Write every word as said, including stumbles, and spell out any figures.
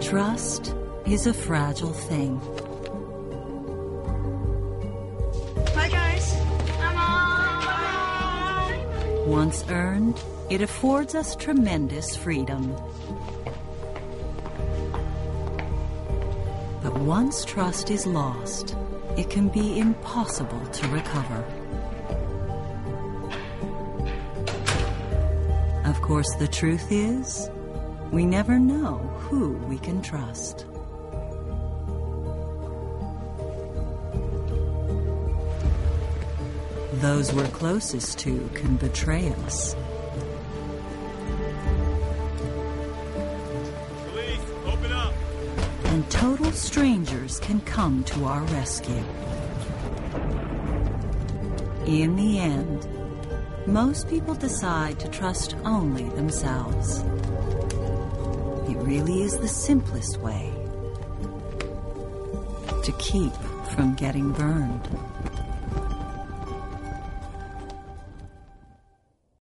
Trust is a fragile thing. Bye, guys. Come on. Once earned, it affords us tremendous freedom. But once trust is lost, it can be impossible to recover. Of course, the truth is, we never know who we can trust. Those we're closest to can betray us. Police, open up! And total strangers can come to our rescue. In the end, most people decide to trust only themselves. It really is the simplest way to keep from getting burned.